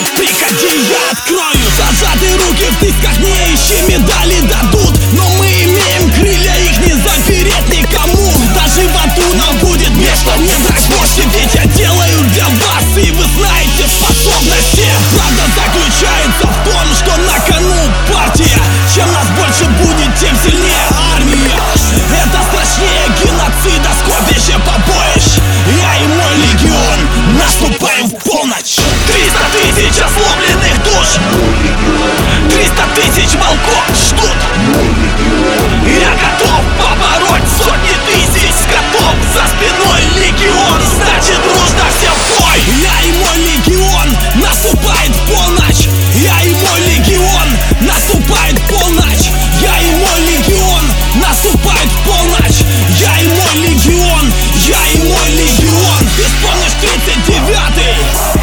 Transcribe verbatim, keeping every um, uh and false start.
знают, приходи, я открою. Зажатые руки в тысках, не ищи, медали дадут. Но мы имеем крылья, их не запереть никому. Даже в аду нам будет место, не драть вовсе. Ведь я делаю для вас, и вы знаете способности. Правда заключается в том, что на кону партия. Чем нас больше будет, тем сильнее армия. Это страшнее геноцида, скопище побоищ. Я и мой легион наступаем в полночь. Триста тысяч осломленных душ, триста тысяч волков ждут. Я готов побороть сотни тысяч скотов. За спиной легион, значит дружно все в бой. Я и мой легион наступает в полночь. Я и мой легион наступает в полночь. Я и мой легион наступает в полночь. Я и мой легион, я и мой легион. Ты вспомнишь тридцать девятый?